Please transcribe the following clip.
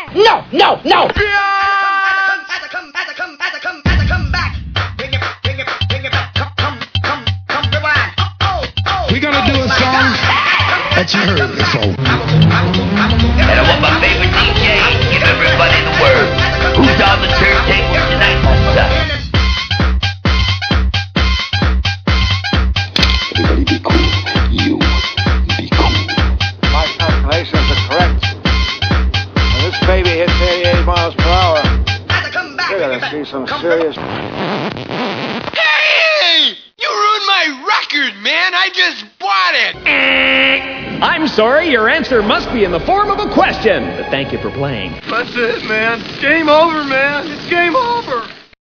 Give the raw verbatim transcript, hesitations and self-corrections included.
back! No, no, no! We're gonna do a song that you heard before. And I want my favorite D J to give everybody the word. Who's on the turntable tonight? Everybody be cool. You be cool. My calculations are correct. When this baby hits eighty-eight miles per hour, we're gonna see some serious... Hey! You ruined my record, man! I just bought it! I'm sorry, your answer must be in the form of a question, but thank you for playing. That's it, man. Game over, man. It's game over.